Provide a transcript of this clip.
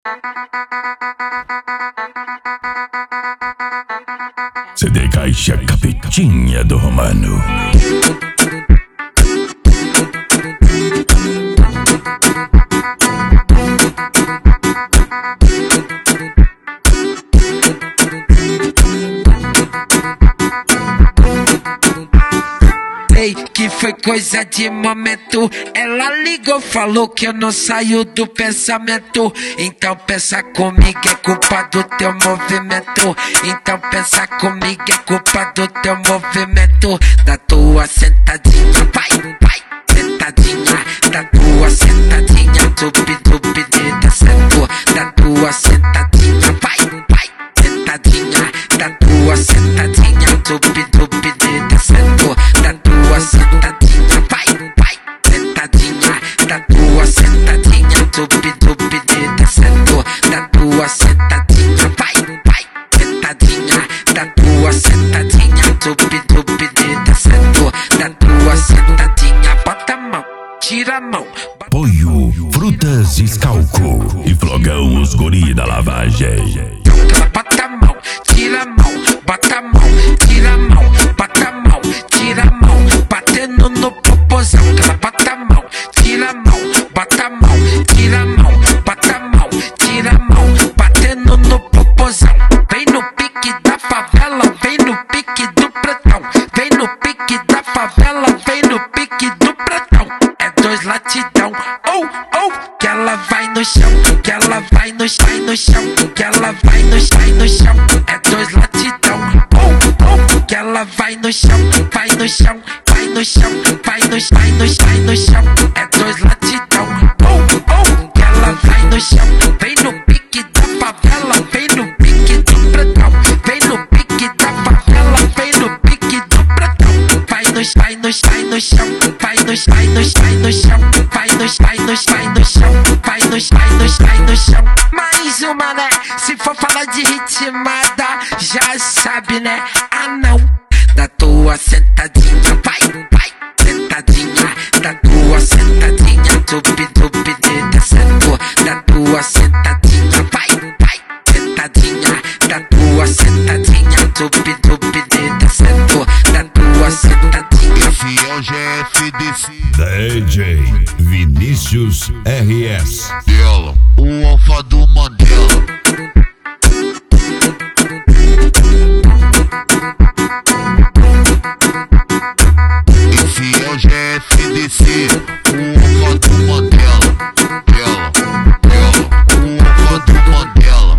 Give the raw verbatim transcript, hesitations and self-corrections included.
C D Caixa Capetinha do Romano. Ei, que foi coisa de momento. Ela ligou, falou que eu não saio do pensamento. Então pensa comigo, é culpa do teu movimento. Então pensa comigo, é culpa do teu movimento. Da tua sentadinha, vai, vai, sentadinha. Da tua sentadinha, tupi, tupi, descendo. Da tua sentadinha, vai, vai, sentadinha. Da tua sentadinha, tupi, tupi, descendo. Da tua sentadinha, vai, vai, sentadinha. Da tua sentadinha, tupi, tupi, descendo. Da tua sentadinha, vai, vai, sentadinha. Da tua sentadinha, tupi, tupi, descendo. Da tua sentadinha, bota a mão, tira a mão. Apoio Frutas Escalco e Flogão, os guri da lavagem. Bota a mão, tira a mão, bota a mão, tira a mão, bota a mão, tira a mão, batendo no popozão. Bota a mão, tira a mão, bota a mão, tira a mão, bota a mão, tira a mão, batendo no popozão. Vem no pique da favela, vem no pique do pretão. Vem no pique da favela, vem no pique do pretão. É dois latidão, ou, oh, ou, oh, que ela vai no chão, que ela vai no, vai no chão, que ela vai no, vai no chão. É dois latidão, ou, oh, oh, que ela vai no chão, vai no chão, vai no chão, vai no, vai no, vai no chão. É dois latidão, ou, oh, que ela vai no chão. Vem no pique da favela, vem no pique do pretão. Vem no pique da favela, vem no pique do pretão. Vai no, vai no, vai no chão, vai no, vai no, vai no chão, vai no, vai no, vai no chão, vai no, vai no, vai no chão. Mais uma, né? Se for falar de ritmada, já sabe, né? Ah, não. Da tua sentadinha, vai, vai, sentadinha. Da tua sentadinha, tupi, tupi, descendo. Da tua sentadinha, vai, vai, sentadinha. Da tua sentadinha, tupi, tupi, descendo. Da tua sentadinha. Fiel G F D C D J Vinícius R S. dela, o alfa do Mandela. E fiel G F D C, o alfa do Mandela. Dela, dela, o alfa do Mandela.